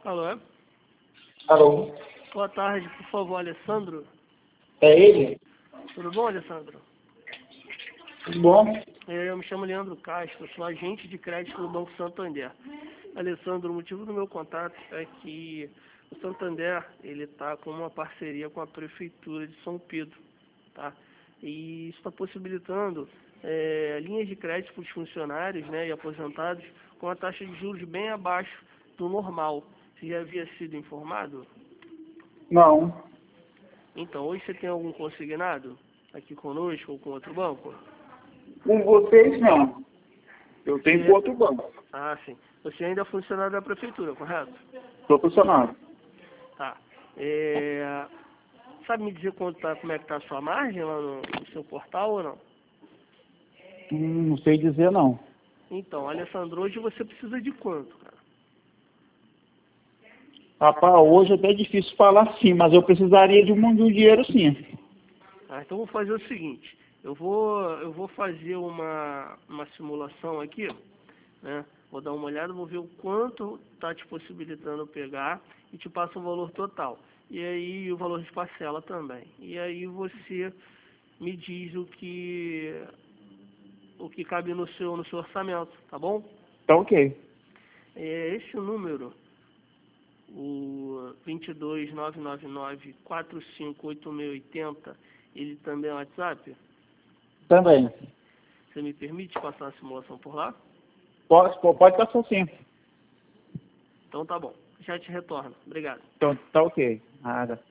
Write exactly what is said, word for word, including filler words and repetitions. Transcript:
Alô? Alô? Boa tarde, por favor, Alessandro. É ele? Tudo bom, Alessandro? Tudo bom? Eu me chamo Leandro Castro, sou agente de crédito do Banco Santander. Alessandro, o motivo do meu contato é que o Santander ele está com uma parceria com a Prefeitura de São Pedro, tá? E isso está possibilitando é, linhas de crédito para os funcionários, né, e aposentados com a taxa de juros bem abaixo do normal. Você já havia sido informado? Não. Então, hoje você tem algum consignado aqui conosco ou com outro banco? Com vocês, não. Eu tenho Você... com outro banco. Ah, sim. Você ainda é funcionário da Prefeitura, correto? Sou funcionário. Tá. É... Sabe me dizer quanto tá, como é que tá a sua margem lá no, no seu portal ou não? Hum, não sei dizer, não. Então, Alessandro, hoje você precisa de quanto, cara? Rapaz, hoje até é difícil falar sim, mas eu precisaria de um, de um dinheiro sim. Ah, então vou fazer o seguinte, eu vou, eu vou fazer uma, uma simulação aqui, né? Vou dar uma olhada, vou ver o quanto está te possibilitando pegar e te passo o valor total. E aí o valor de parcela também. E aí você me diz o que o que cabe no seu no seu orçamento, tá bom? Tá ok. É, esse número, o dois dois nove nove nove quatro cinco oito seis oito zero, ele também é WhatsApp? Também. Você me permite passar a simulação por lá? Pode, pode passar sim. Então tá bom. Já te retorno. Obrigado. Então, tá ok. Nada.